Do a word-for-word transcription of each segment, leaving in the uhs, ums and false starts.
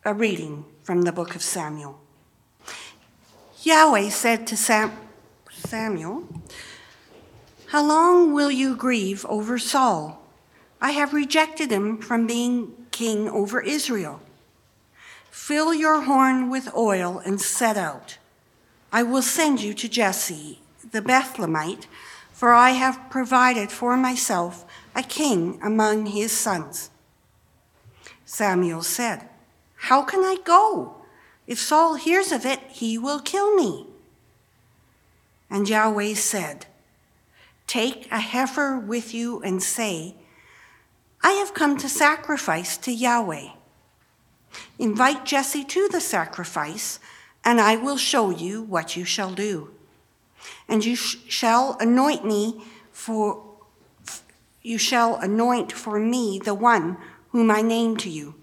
A reading from the book of Samuel. Yahweh said to Sam- Samuel, "How long will you grieve over Saul? I have rejected him from being king over Israel. Fill your horn with oil and set out. I will send you to Jesse, the Bethlehemite, for I have provided for myself a king among his sons." Samuel said, "How can I go? If Saul hears of it, he will kill me." And Yahweh said, "Take a heifer with you and say, 'I have come to sacrifice to Yahweh.' Invite Jesse to the sacrifice, and I will show you what you shall do. And you sh- shall anoint me for you shall anoint for me the one whom I name to you."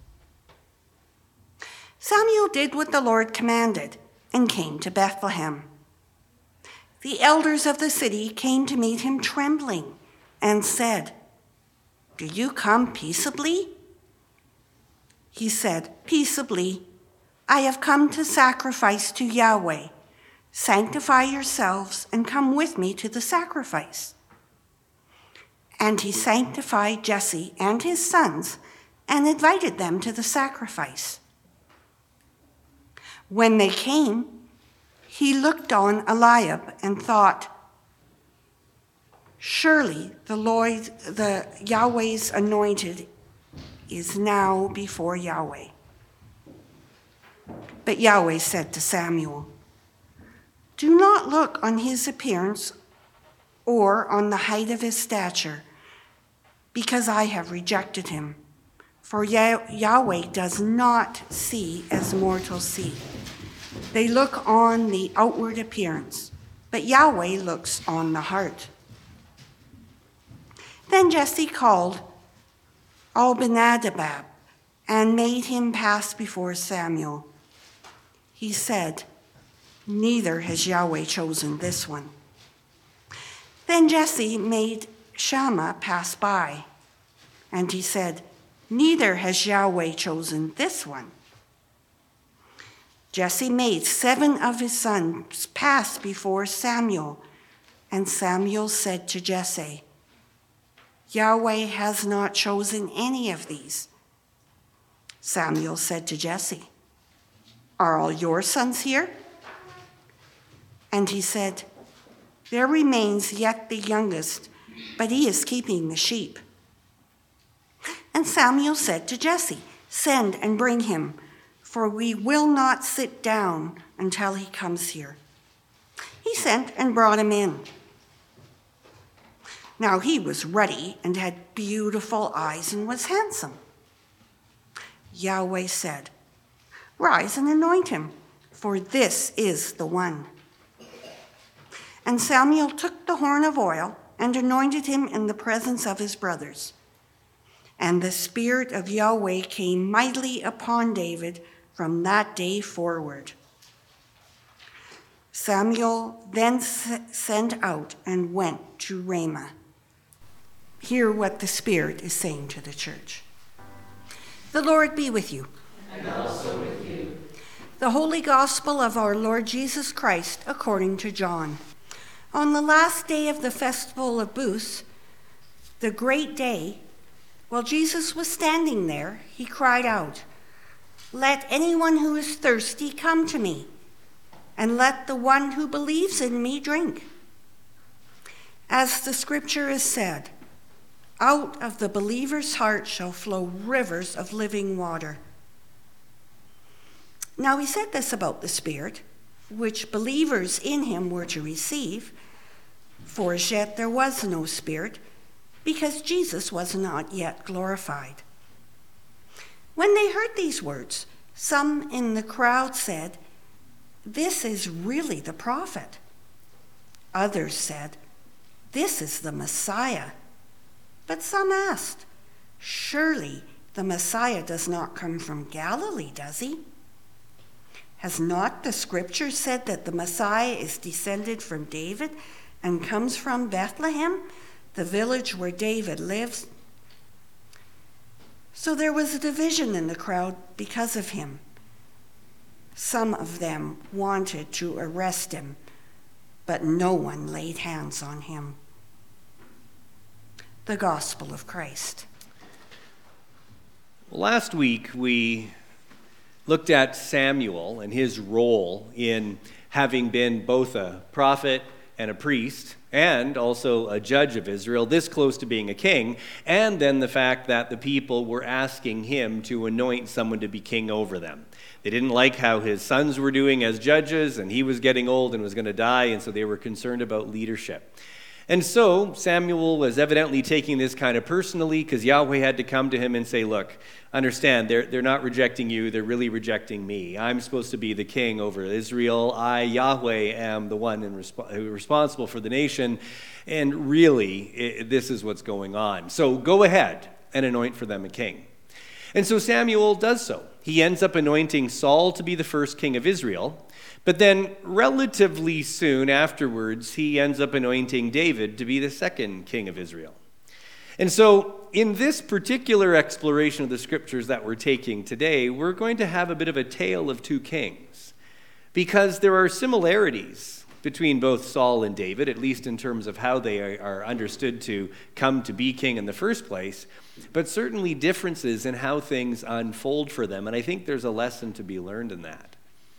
Samuel did what the Lord commanded and came to Bethlehem. The elders of the city came to meet him trembling and said, "Do you come peaceably?" He said, "Peaceably. I have come to sacrifice to Yahweh. Sanctify yourselves and come with me to the sacrifice." And he sanctified Jesse and his sons and invited them to the sacrifice. When they came, he looked on Eliab and thought, "Surely the Lord, the Yahweh's anointed, is now before Yahweh." But Yahweh said to Samuel, "Do not look on his appearance or on the height of his stature, because I have rejected him. For Yah- Yahweh does not see as mortals see. They look on the outward appearance, but Yahweh looks on the heart." Then Jesse called Abinadab and made him pass before Samuel. He said, "Neither has Yahweh chosen this one." Then Jesse made Shammah pass by, and he said, "Neither has Yahweh chosen this one." Jesse made seven of his sons pass before Samuel, and Samuel said to Jesse, "Yahweh has not chosen any of these." Samuel said to Jesse, "Are all your sons here?" And he said, "There remains yet the youngest, but he is keeping the sheep." And Samuel said to Jesse, "Send and bring him, for we will not sit down until he comes here." He sent and brought him in. Now he was ruddy and had beautiful eyes and was handsome. Yahweh said, "Rise and anoint him, for this is the one." And Samuel took the horn of oil and anointed him in the presence of his brothers. And the Spirit of Yahweh came mightily upon David from that day forward. Samuel then sent out and went to Ramah. Hear what the Spirit is saying to the church. The Lord be with you. And also with you. The Holy Gospel of our Lord Jesus Christ according to John. On the last day of the festival of Booths, the great day, while Jesus was standing there, he cried out, "Let anyone who is thirsty come to me, and let the one who believes in me drink. As the scripture is said, out of the believer's heart shall flow rivers of living water." Now he said this about the Spirit, which believers in him were to receive, for as yet there was no Spirit, because Jesus was not yet glorified. When they heard these words, some in the crowd said, "This is really the prophet." Others said, "This is the Messiah." But some asked, "Surely the Messiah does not come from Galilee, does he? Has not the scripture said that the Messiah is descended from David and comes from Bethlehem, the village where David lives?" So there was a division in the crowd because of him. Some of them wanted to arrest him, but no one laid hands on him. The Gospel of Christ. Last week, we looked at Samuel and his role in having been both a prophet and a priest, and also a judge of Israel, this close to being a king, and then the fact that the people were asking him to anoint someone to be king over them. They didn't like how his sons were doing as judges, and he was getting old and was going to die, and so they were concerned about leadership. And so Samuel was evidently taking this kind of personally, because Yahweh had to come to him and say, look, understand, they're, they're not rejecting you, they're really rejecting me. I'm supposed to be the king over Israel. I, Yahweh, am the one in resp- responsible for the nation, and really, it, this is what's going on. So go ahead and anoint for them a king. And so Samuel does so. He ends up anointing Saul to be the first king of Israel. But then relatively soon afterwards, he ends up anointing David to be the second king of Israel. And so in this particular exploration of the scriptures that we're taking today, we're going to have a bit of a tale of two kings, because there are similarities between both Saul and David, at least in terms of how they are understood to come to be king in the first place, but certainly differences in how things unfold for them. And I think there's a lesson to be learned in that.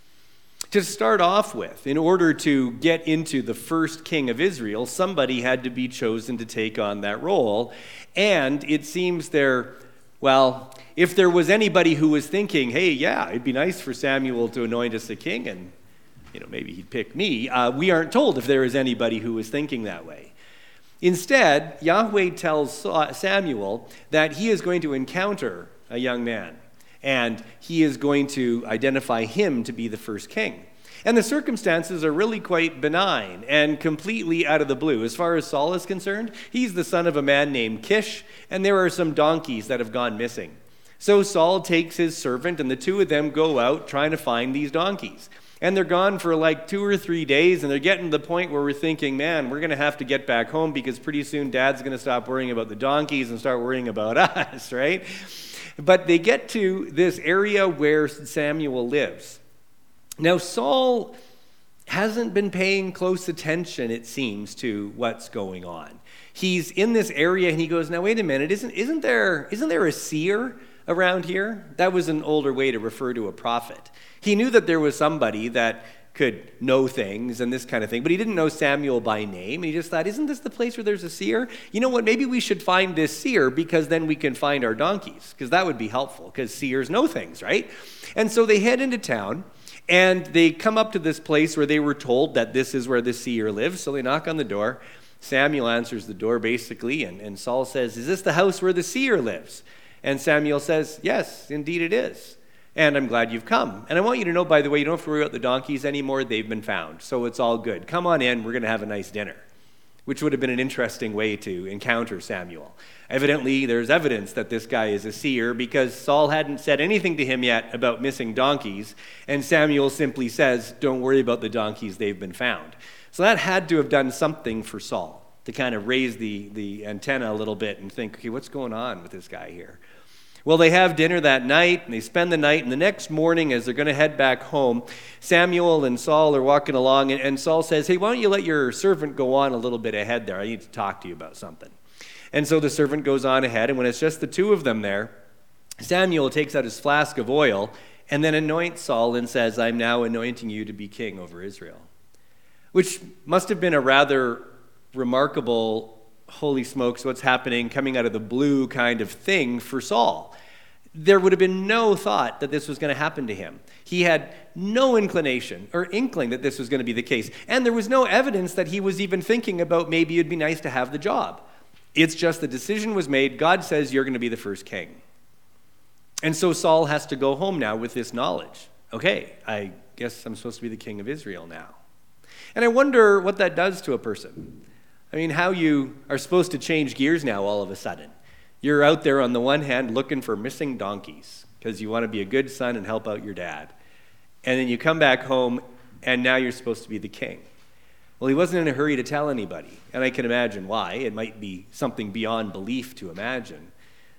To start off with, in order to get into the first king of Israel, somebody had to be chosen to take on that role. And it seems there, well, if there was anybody who was thinking, hey, yeah, it'd be nice for Samuel to anoint us a king, and you know, maybe he'd pick me, uh, we aren't told if there is anybody who was thinking that way. Instead, Yahweh tells Samuel that he is going to encounter a young man, and he is going to identify him to be the first king. And the circumstances are really quite benign and completely out of the blue. As far as Saul is concerned, he's the son of a man named Kish, and there are some donkeys that have gone missing. So Saul takes his servant, and the two of them go out trying to find these donkeys. And they're gone for like two or three days, and they're getting to the point where we're thinking, man, we're going to have to get back home because pretty soon Dad's going to stop worrying about the donkeys and start worrying about us, right? But they get to this area where Samuel lives. Now, Saul hasn't been paying close attention, it seems, to what's going on. He's in this area, and he goes, now, wait a minute, isn't, isn't there, isn't there a seer around here? That was an older way to refer to a prophet. He knew that there was somebody that could know things and this kind of thing, but he didn't know Samuel by name, and he just thought, isn't this the place where there's a seer? You know what, maybe we should find this seer, because then we can find our donkeys, because that would be helpful, because seers know things, right? And so they head into town, and they come up to this place where they were told that this is where the seer lives, so they knock on the door. Samuel answers the door, basically, and, and Saul says, is this the house where the seer lives? And Samuel says, yes, indeed it is. And I'm glad you've come. And I want you to know, by the way, you don't have to worry about the donkeys anymore. They've been found. So it's all good. Come on in. We're going to have a nice dinner, which would have been an interesting way to encounter Samuel. Evidently, there's evidence that this guy is a seer, because Saul hadn't said anything to him yet about missing donkeys. And Samuel simply says, don't worry about the donkeys. They've been found. So that had to have done something for Saul to kind of raise the, the antenna a little bit and think, okay, what's going on with this guy here? Well, they have dinner that night, and they spend the night, and the next morning, as they're going to head back home, Samuel and Saul are walking along, and, and Saul says, hey, why don't you let your servant go on a little bit ahead there? I need to talk to you about something. And so the servant goes on ahead, and when it's just the two of them there, Samuel takes out his flask of oil and then anoints Saul and says, I'm now anointing you to be king over Israel, which must have been a rather remarkable, holy smokes, what's happening, coming out of the blue kind of thing for Saul. There would have been no thought that this was going to happen to him. He had no inclination or inkling that this was going to be the case. And there was no evidence that he was even thinking about maybe it'd be nice to have the job. It's just the decision was made. God says you're going to be the first king. And so Saul has to go home now with this knowledge. Okay, I guess I'm supposed to be the king of Israel now. And I wonder what that does to a person. I mean, how you are supposed to change gears now all of a sudden. You're out there on the one hand looking for missing donkeys because you want to be a good son and help out your dad. And then you come back home and now you're supposed to be the king. Well, he wasn't in a hurry to tell anybody, and I can imagine why. It might be something beyond belief to imagine.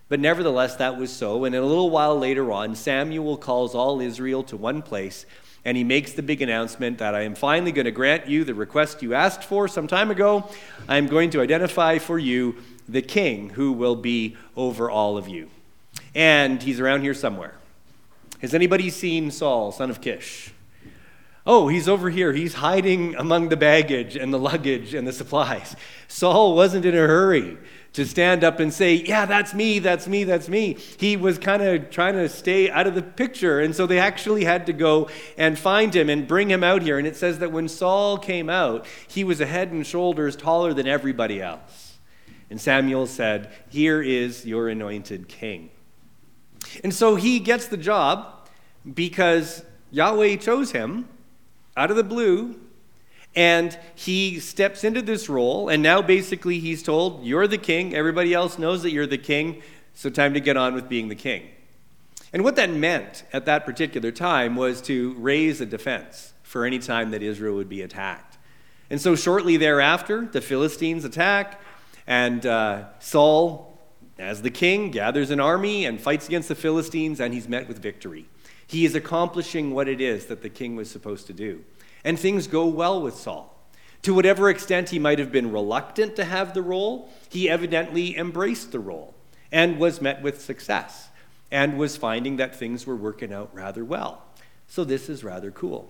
But nevertheless, that was so. And a little while later on, Samuel calls all Israel to one place, and he makes the big announcement that I am finally going to grant you the request you asked for some time ago. I am going to identify for you the king who will be over all of you. And he's around here somewhere. Has anybody seen Saul, son of Kish? Oh, he's over here. He's hiding among the baggage and the luggage and the supplies. Saul wasn't in a hurry to stand up and say, yeah, that's me, that's me, that's me. He was kind of trying to stay out of the picture. And so they actually had to go and find him and bring him out here. And it says that when Saul came out, he was a head and shoulders taller than everybody else. And Samuel said, here is your anointed king. And so he gets the job because Yahweh chose him out of the blue, and he steps into this role, and now basically he's told, you're the king. Everybody else knows that you're the king, so time to get on with being the king. And what that meant at that particular time was to raise a defense for any time that Israel would be attacked. And so shortly thereafter, the Philistines attack, and uh, Saul, as the king, gathers an army and fights against the Philistines, and he's met with victory. He is accomplishing what it is that the king was supposed to do. And things go well with Saul. To whatever extent he might have been reluctant to have the role, he evidently embraced the role and was met with success and was finding that things were working out rather well. So this is rather cool.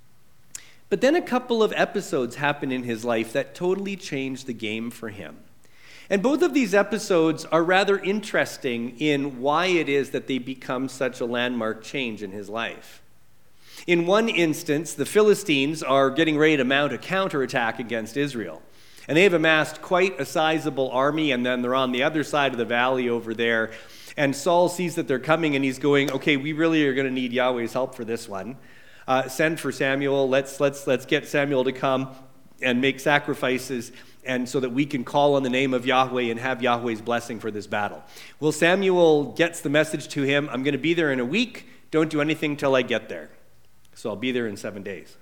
But then a couple of episodes happen in his life that totally changed the game for him. And both of these episodes are rather interesting in why it is that they become such a landmark change in his life. In one instance, the Philistines are getting ready to mount a counterattack against Israel. And they have amassed quite a sizable army, and then they're on the other side of the valley over there. And Saul sees that they're coming, and he's going, okay, we really are going to need Yahweh's help for this one. Uh, send for Samuel. Let's, let's, let's get Samuel to come and make sacrifices, and so that we can call on the name of Yahweh and have Yahweh's blessing for this battle. Well, Samuel gets the message to him, I'm going to be there in a week. Don't do anything till I get there. So I'll be there in seven days.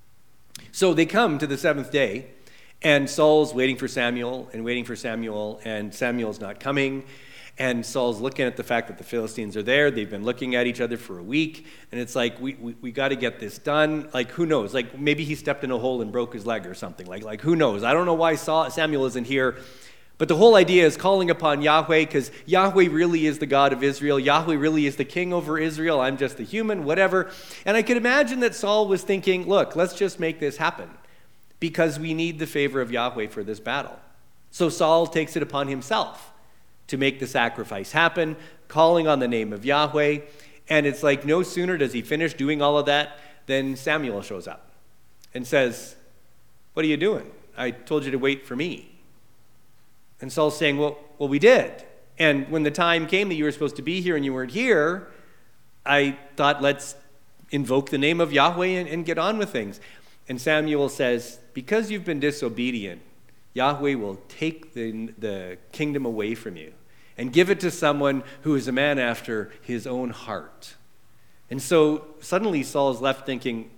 So they come to the seventh day, and Saul's waiting for Samuel and waiting for Samuel, and Samuel's not coming. And Saul's looking at the fact that the Philistines are there. They've been looking at each other for a week. And it's like, we we, we got to get this done. Like, who knows? Like, maybe he stepped in a hole and broke his leg or something. Like, like who knows? I don't know why Saul, Samuel isn't here. But the whole idea is calling upon Yahweh, because Yahweh really is the God of Israel. Yahweh really is the king over Israel. I'm just the human, whatever. And I could imagine that Saul was thinking, look, let's just make this happen, because we need the favor of Yahweh for this battle. So Saul takes it upon himself to make the sacrifice happen, calling on the name of Yahweh. And it's like no sooner does he finish doing all of that than Samuel shows up and says, what are you doing? I told you to wait for me. And Saul's saying, well, well, we did. And when the time came that you were supposed to be here and you weren't here, I thought, let's invoke the name of Yahweh and, and get on with things. And Samuel says, because you've been disobedient, Yahweh will take the, the kingdom away from you and give it to someone who is a man after his own heart. And so suddenly Saul is left thinking,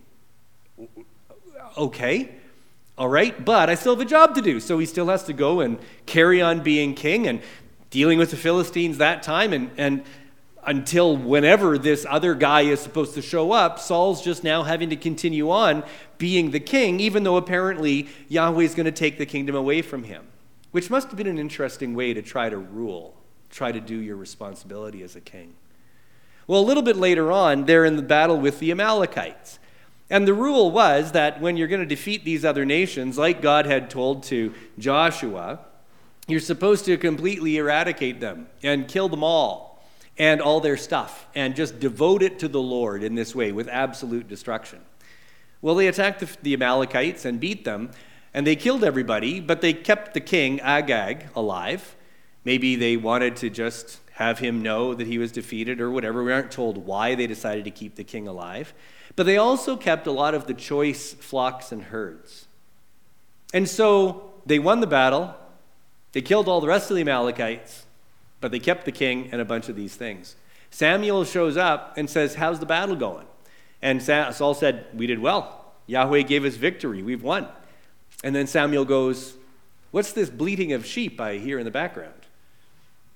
okay, all right, but I still have a job to do. So he still has to go and carry on being king and dealing with the Philistines that time. And, and until whenever this other guy is supposed to show up, Saul's just now having to continue on being the king, even though apparently Yahweh's going to take the kingdom away from him, which must have been an interesting way to try to rule, try to do your responsibility as a king. Well, a little bit later on, they're in the battle with the Amalekites. And the rule was that when you're going to defeat these other nations, like God had told to Joshua, you're supposed to completely eradicate them and kill them all and all their stuff and just devote it to the Lord in this way with absolute destruction. Well, they attacked the, the Amalekites and beat them, and they killed everybody, but they kept the king, Agag, alive. Maybe they wanted to just have him know that he was defeated or whatever. We aren't told why they decided to keep the king alive. But they also kept a lot of the choice flocks and herds. And so they won the battle. They killed all the rest of the Amalekites, but they kept the king and a bunch of these things. Samuel shows up and says, how's the battle going? And Saul said, we did well. Yahweh gave us victory. We've won. And then Samuel goes, what's this bleating of sheep I hear in the background?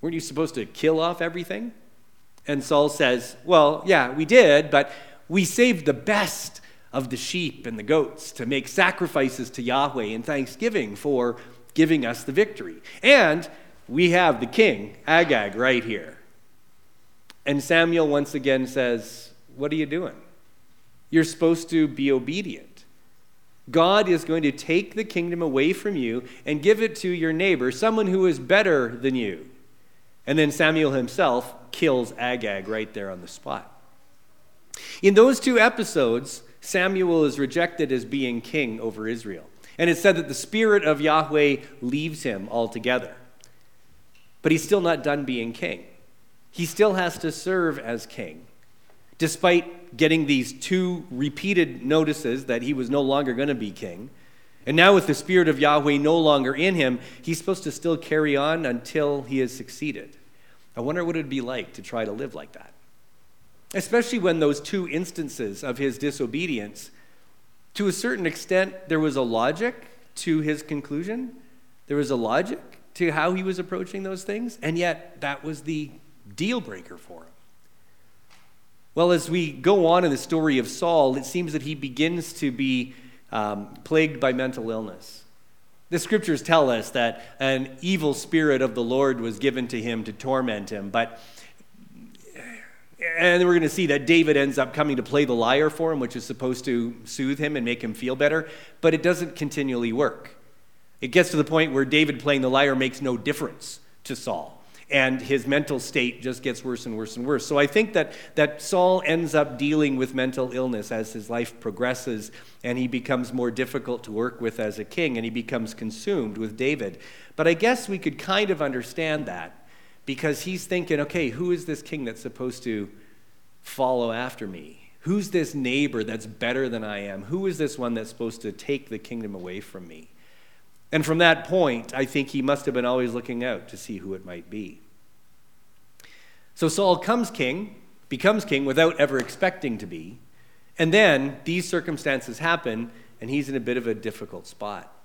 Weren't you supposed to kill off everything? And Saul says, well, yeah, we did, but we saved the best of the sheep and the goats to make sacrifices to Yahweh in thanksgiving for giving us the victory. And we have the king, Agag, right here. And Samuel once again says, what are you doing? You're supposed to be obedient. God is going to take the kingdom away from you and give it to your neighbor, someone who is better than you. And then Samuel himself kills Agag right there on the spot. In those two episodes, Samuel is rejected as being king over Israel. And it's said that the spirit of Yahweh leaves him altogether. But he's still not done being king. He still has to serve as king, despite getting these two repeated notices that he was no longer going to be king. And now with the spirit of Yahweh no longer in him, he's supposed to still carry on until he has succeeded. I wonder what it would be like to try to live like that. Especially when those two instances of his disobedience, to a certain extent, there was a logic to his conclusion. There was a logic to how he was approaching those things, and yet that was the deal breaker for him. Well, as we go on in the story of Saul, it seems that he begins to be um, plagued by mental illness. The scriptures tell us that an evil spirit of the Lord was given to him to torment him, but and we're going to see that David ends up coming to play the lyre for him, which is supposed to soothe him and make him feel better, but it doesn't continually work. It gets to the point where David playing the lyre makes no difference to Saul, and his mental state just gets worse and worse and worse. So I think that, that Saul ends up dealing with mental illness as his life progresses, and he becomes more difficult to work with as a king, and he becomes consumed with David. But I guess we could kind of understand that, because he's thinking, okay, who is this king that's supposed to follow after me? Who's this neighbor that's better than I am? Who is this one that's supposed to take the kingdom away from me? And from that point, I think he must have been always looking out to see who it might be. So Saul comes king, becomes king without ever expecting to be, and then these circumstances happen, and he's in a bit of a difficult spot.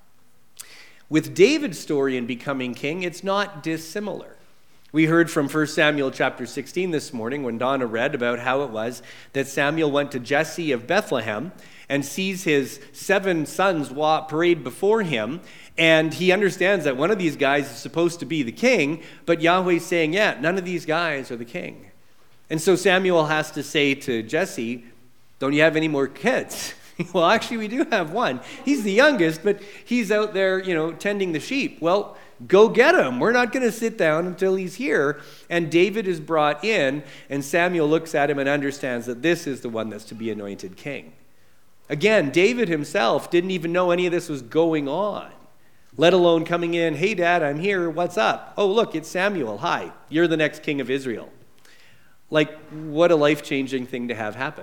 With David's story in becoming king, it's not dissimilar. We heard from First Samuel chapter sixteen this morning when Donna read about how it was that Samuel went to Jesse of Bethlehem and sees his seven sons walk, parade before him, and he understands that one of these guys is supposed to be the king, but Yahweh's saying, yeah, none of these guys are the king. And so Samuel has to say to Jesse, don't you have any more kids? Well, actually, we do have one. He's the youngest, but he's out there, you know, tending the sheep. Well, go get him. We're not going to sit down until he's here. And David is brought in, and Samuel looks at him and understands that this is the one that's to be anointed king. Again, David himself didn't even know any of this was going on, let alone coming in, hey, Dad, I'm here. What's up? Oh, look, it's Samuel. Hi, you're the next king of Israel. Like, what a life-changing thing to have happen.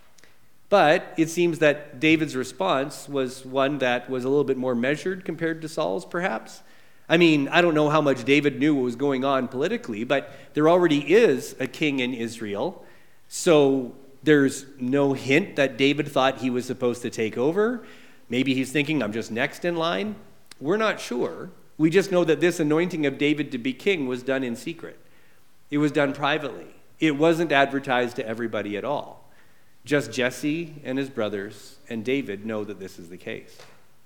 But it seems that David's response was one that was a little bit more measured compared to Saul's, perhaps. I mean, I don't know how much David knew what was going on politically, but there already is a king in Israel. So there's no hint that David thought he was supposed to take over. Maybe he's thinking, I'm just next in line. We're not sure. We just know that this anointing of David to be king was done in secret. It was done privately. It wasn't advertised to everybody at all. Just Jesse and his brothers and David know that this is the case.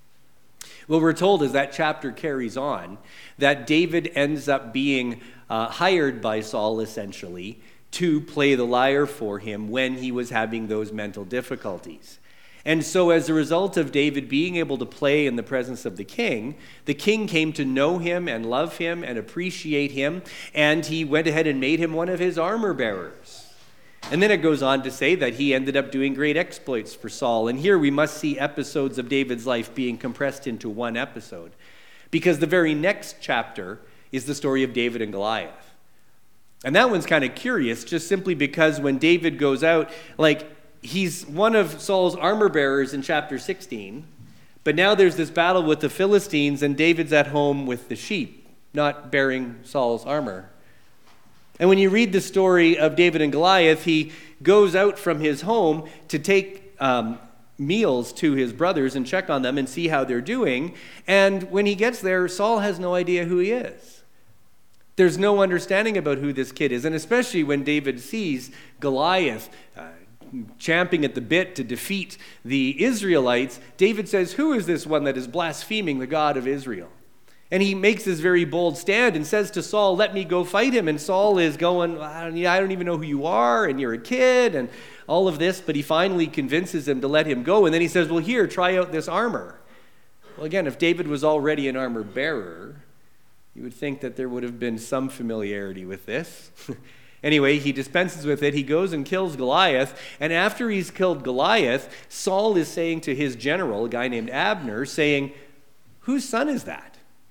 What we're told as that chapter carries on, that David ends up being uh, hired by Saul, essentially, to play the lyre for him when he was having those mental difficulties. And so as a result of David being able to play in the presence of the king, the king came to know him and love him and appreciate him, and he went ahead and made him one of his armor bearers. And then it goes on to say that he ended up doing great exploits for Saul. And here we must see episodes of David's life being compressed into one episode, because the very next chapter is the story of David and Goliath. And that one's kind of curious, just simply because when David goes out, like, he's one of Saul's armor bearers in chapter sixteen, but now there's this battle with the Philistines, and David's at home with the sheep, not bearing Saul's armor. And when you read the story of David and Goliath, he goes out from his home to take um, meals to his brothers and check on them and see how they're doing. And when he gets there, Saul has no idea who he is. There's no understanding about who this kid is. And especially when David sees Goliath uh, champing at the bit to defeat the Israelites, David says, who is this one that is blaspheming the God of Israel? And he makes this very bold stand and says to Saul, let me go fight him. And Saul is going, I don't, I don't even know who you are, and you're a kid, and all of this. But he finally convinces him to let him go. And then he says, well, here, try out this armor. Well, again, if David was already an armor bearer, you would think that there would have been some familiarity with this. Anyway, he dispenses with it. He goes and kills Goliath. And after he's killed Goliath, Saul is saying to his general, a guy named Abner, saying, whose son is that?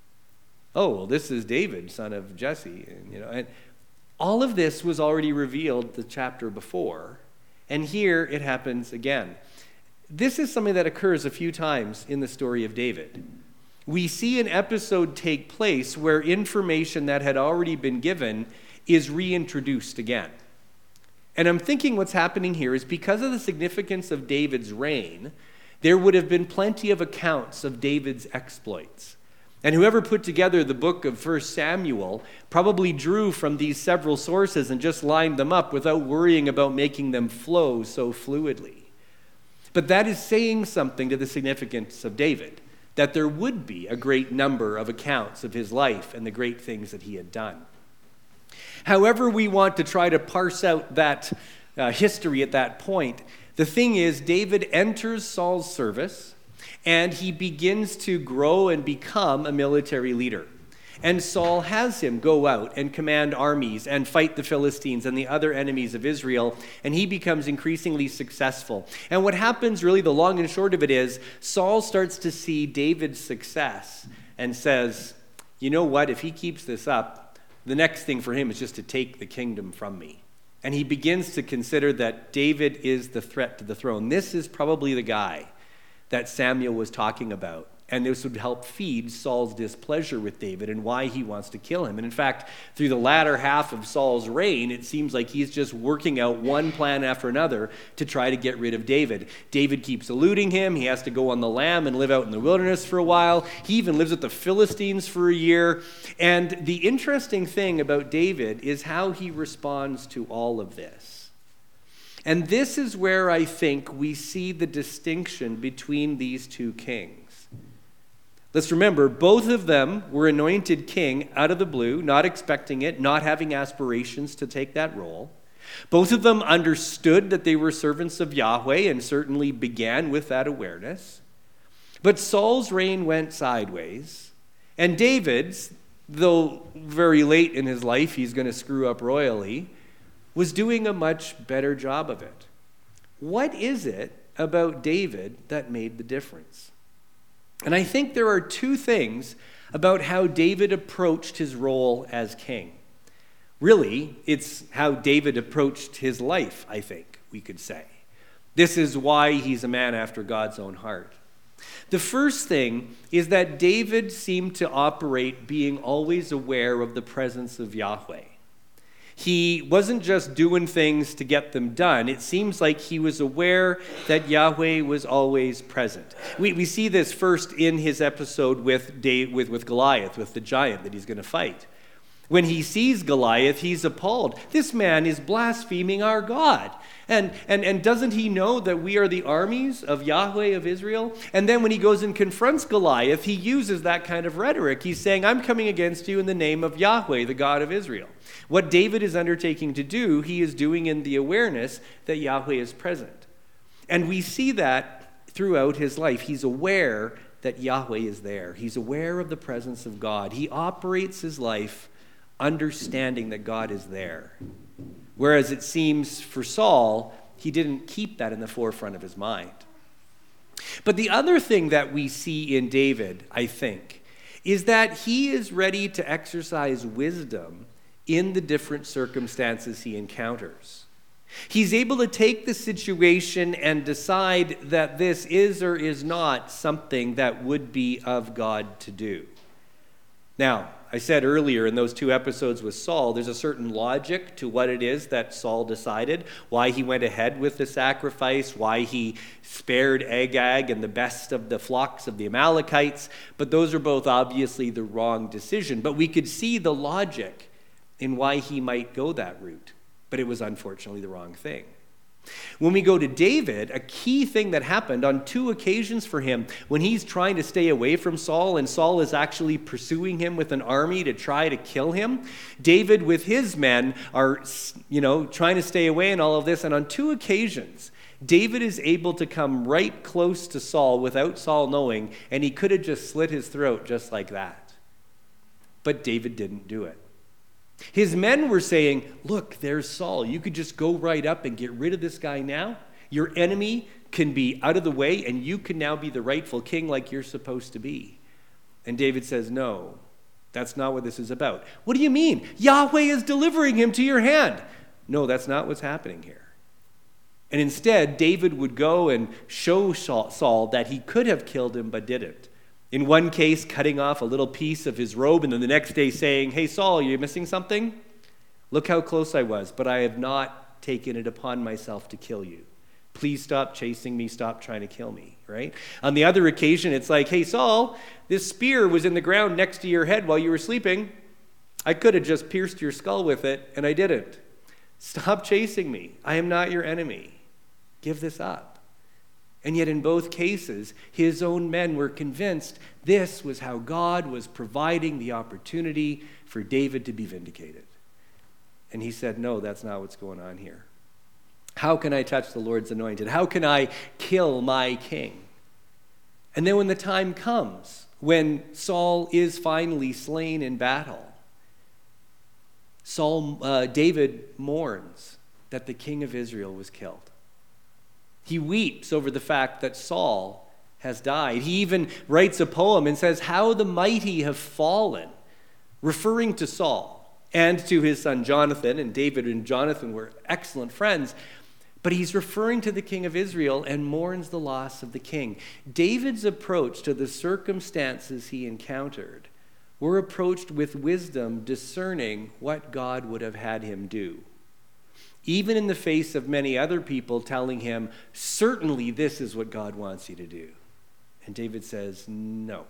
Oh, well, this is David, son of Jesse. And, you know, and all of this was already revealed the chapter before. And here it happens again. This is something that occurs a few times in the story of David. We see an episode take place where information that had already been given is reintroduced again. And I'm thinking what's happening here is because of the significance of David's reign, there would have been plenty of accounts of David's exploits. And whoever put together the book of First Samuel probably drew from these several sources and just lined them up without worrying about making them flow so fluidly. But that is saying something to the significance of David, that there would be a great number of accounts of his life and the great things that he had done. However we want to try to parse out that uh, history at that point, the thing is, David enters Saul's service, and he begins to grow and become a military leader. And Saul has him go out and command armies and fight the Philistines and the other enemies of Israel, and he becomes increasingly successful. And what happens, really, the long and short of it is, Saul starts to see David's success and says, you know what, if he keeps this up, the next thing for him is just to take the kingdom from me. And he begins to consider that David is the threat to the throne. This is probably the guy that Samuel was talking about. And this would help feed Saul's displeasure with David and why he wants to kill him. And in fact, through the latter half of Saul's reign, it seems like he's just working out one plan after another to try to get rid of David. David keeps eluding him. He has to go on the lam and live out in the wilderness for a while. He even lives with the Philistines for a year. And the interesting thing about David is how he responds to all of this. And this is where I think we see the distinction between these two kings. Let's remember, both of them were anointed king out of the blue, not expecting it, not having aspirations to take that role. Both of them understood that they were servants of Yahweh and certainly began with that awareness. But Saul's reign went sideways, and David's, though very late in his life he's going to screw up royally, was doing a much better job of it. What is it about David that made the difference? And I think there are two things about how David approached his role as king. Really, it's how David approached his life, I think we could say. This is why he's a man after God's own heart. The first thing is that David seemed to operate being always aware of the presence of Yahweh. He wasn't just doing things to get them done. It seems like he was aware that Yahweh was always present. We, we see this first in his episode with, Dave, with, with Goliath, with the giant that he's going to fight. When he sees Goliath, he's appalled. This man is blaspheming our God. And, and, and doesn't he know that we are the armies of Yahweh of Israel? And then when he goes and confronts Goliath, he uses that kind of rhetoric. He's saying, I'm coming against you in the name of Yahweh, the God of Israel. What David is undertaking to do, he is doing in the awareness that Yahweh is present. And we see that throughout his life. He's aware that Yahweh is there. He's aware of the presence of God. He operates his life understanding that God is there. Whereas it seems for Saul, he didn't keep that in the forefront of his mind. But the other thing that we see in David, I think, is that he is ready to exercise wisdom in the different circumstances he encounters. He's able to take the situation and decide that this is or is not something that would be of God to do. Now, I said earlier in those two episodes with Saul, there's a certain logic to what it is that Saul decided, why he went ahead with the sacrifice, why he spared Agag and the best of the flocks of the Amalekites, but those are both obviously the wrong decision. But we could see the logic in why he might go that route, but it was unfortunately the wrong thing. When we go to David, a key thing that happened on two occasions for him, when he's trying to stay away from Saul and Saul is actually pursuing him with an army to try to kill him, David with his men are, you know, trying to stay away and all of this. And on two occasions, David is able to come right close to Saul without Saul knowing, and he could have just slit his throat just like that. But David didn't do it. His men were saying, look, there's Saul. You could just go right up and get rid of this guy now. Your enemy can be out of the way, and you can now be the rightful king like you're supposed to be. And David says, no, that's not what this is about. What do you mean? Yahweh is delivering him to your hand. No, that's not what's happening here. And instead, David would go and show Saul that he could have killed him but didn't. In one case, cutting off a little piece of his robe, and then the next day saying, hey, Saul, are you missing something? Look how close I was, but I have not taken it upon myself to kill you. Please stop chasing me, stop trying to kill me, right? On the other occasion, it's like, hey, Saul, this spear was in the ground next to your head while you were sleeping. I could have just pierced your skull with it, and I didn't. Stop chasing me. I am not your enemy. Give this up. And yet in both cases, his own men were convinced this was how God was providing the opportunity for David to be vindicated. And he said, no, that's not what's going on here. How can I touch the Lord's anointed? How can I kill my king? And then when the time comes, when Saul is finally slain in battle, Saul, uh, David mourns that the king of Israel was killed. He weeps over the fact that Saul has died. He even writes a poem and says, how the mighty have fallen, referring to Saul and to his son Jonathan. And David and Jonathan were excellent friends. But he's referring to the king of Israel and mourns the loss of the king. David's approach to the circumstances he encountered were approached with wisdom, discerning what God would have had him do. Even in the face of many other people telling him, certainly this is what God wants you to do. And David says, no.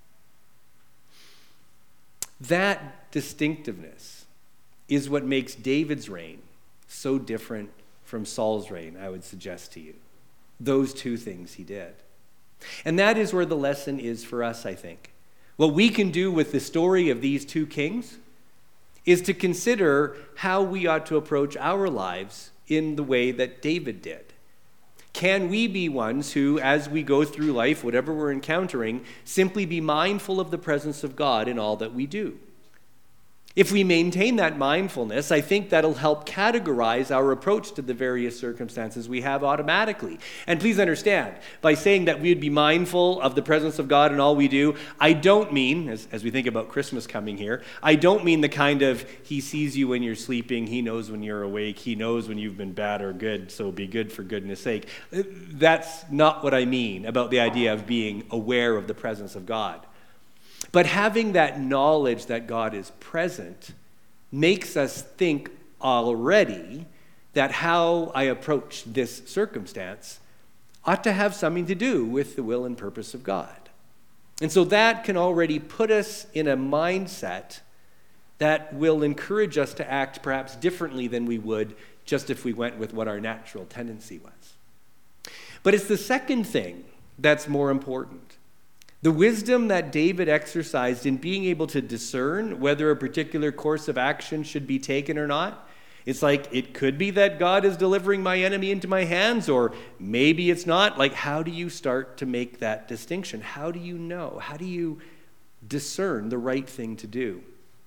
That distinctiveness is what makes David's reign so different from Saul's reign, I would suggest to you. Those two things he did. And that is where the lesson is for us, I think. What we can do with the story of these two kings is to consider how we ought to approach our lives in the way that David did. Can we be ones who, as we go through life, whatever we're encountering, simply be mindful of the presence of God in all that we do? If we maintain that mindfulness, I think that'll help categorize our approach to the various circumstances we have automatically. And please understand, by saying that we would be mindful of the presence of God in all we do, I don't mean, as, as we think about Christmas coming here, I don't mean the kind of, he sees you when you're sleeping, he knows when you're awake, he knows when you've been bad or good, so be good for goodness sake. That's not what I mean about the idea of being aware of the presence of God. But having that knowledge that God is present makes us think already that how I approach this circumstance ought to have something to do with the will and purpose of God. And so that can already put us in a mindset that will encourage us to act perhaps differently than we would just if we went with what our natural tendency was. But it's the second thing that's more important. The wisdom that David exercised in being able to discern whether a particular course of action should be taken or not. It's like, it could be that God is delivering my enemy into my hands, or maybe it's not. Like, how do you start to make that distinction? How do you know? How do you discern the right thing to do?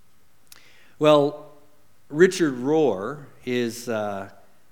Well, Richard Rohr is uh,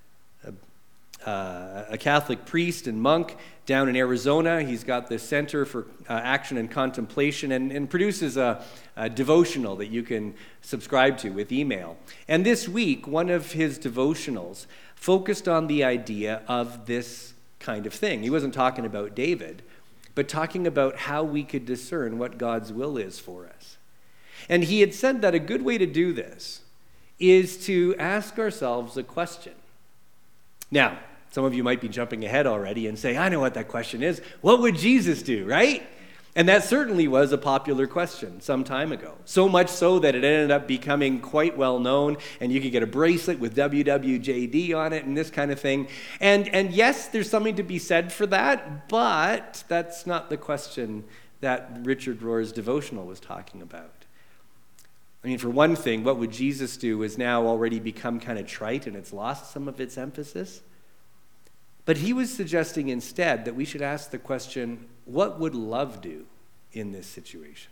a, uh, a Catholic priest and monk down in Arizona. He's got the Center for uh, Action and Contemplation and, and produces a, a devotional that you can subscribe to with email. And this week, one of his devotionals focused on the idea of this kind of thing. He wasn't talking about David, but talking about how we could discern what God's will is for us. And he had said that a good way to do this is to ask ourselves a question. Now, some of you might be jumping ahead already and say, I know what that question is. What would Jesus do, right? And that certainly was a popular question some time ago. So much so that it ended up becoming quite well known, and you could get a bracelet with W W J D on it and this kind of thing. And, and yes, there's something to be said for that, but that's not the question that Richard Rohr's devotional was talking about. I mean, for one thing, what would Jesus do has now already become kind of trite, and it's lost some of its emphasis. But he was suggesting instead that we should ask the question, what would love do in this situation?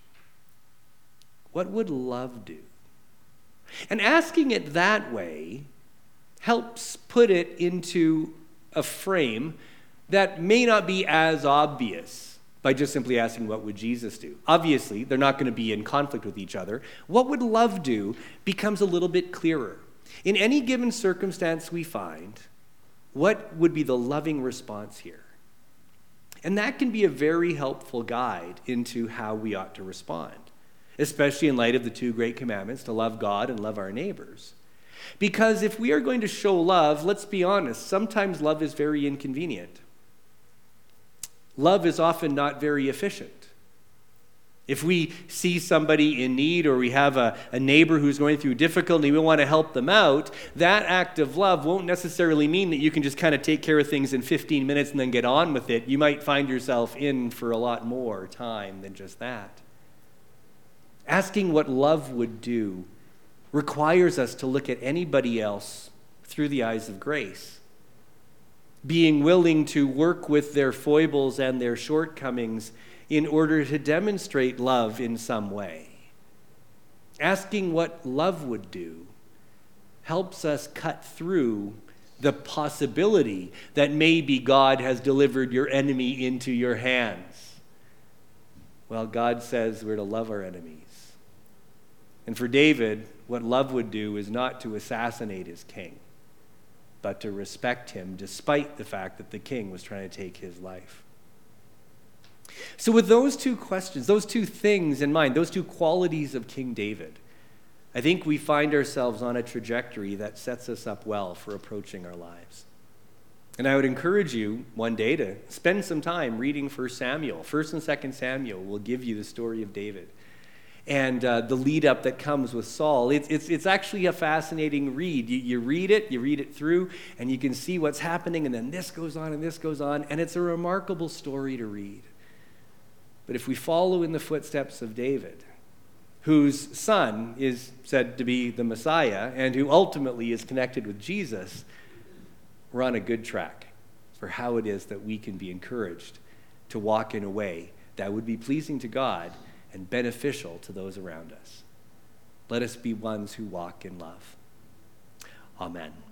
What would love do? And asking it that way helps put it into a frame that may not be as obvious by just simply asking, what would Jesus do? Obviously, they're not going to be in conflict with each other. What would love do becomes a little bit clearer. In any given circumstance we find, what would be the loving response here? And that can be a very helpful guide into how we ought to respond, especially in light of the two great commandments, to love God and love our neighbors. Because if we are going to show love, let's be honest, sometimes love is very inconvenient. Love is often not very efficient. If we see somebody in need, or we have a, a neighbor who's going through difficulty, we want to help them out, that act of love won't necessarily mean that you can just kind of take care of things in fifteen minutes and then get on with it. You might find yourself in for a lot more time than just that. Asking what love would do requires us to look at anybody else through the eyes of grace. Being willing to work with their foibles and their shortcomings in order to demonstrate love in some way. Asking what love would do helps us cut through the possibility that maybe God has delivered your enemy into your hands. Well, God says we're to love our enemies. And for David, what love would do is not to assassinate his king, but to respect him despite the fact that the king was trying to take his life. So with those two questions, those two things in mind, those two qualities of King David, I think we find ourselves on a trajectory that sets us up well for approaching our lives. And I would encourage you one day to spend some time reading First Samuel. First and Second Samuel will give you the story of David and uh, the lead up that comes with Saul. It's, it's, it's actually a fascinating read. You, you read it, you read it through, and you can see what's happening, and then this goes on and this goes on, and it's a remarkable story to read. But if we follow in the footsteps of David, whose son is said to be the Messiah and who ultimately is connected with Jesus, we're on a good track for how it is that we can be encouraged to walk in a way that would be pleasing to God and beneficial to those around us. Let us be ones who walk in love. Amen.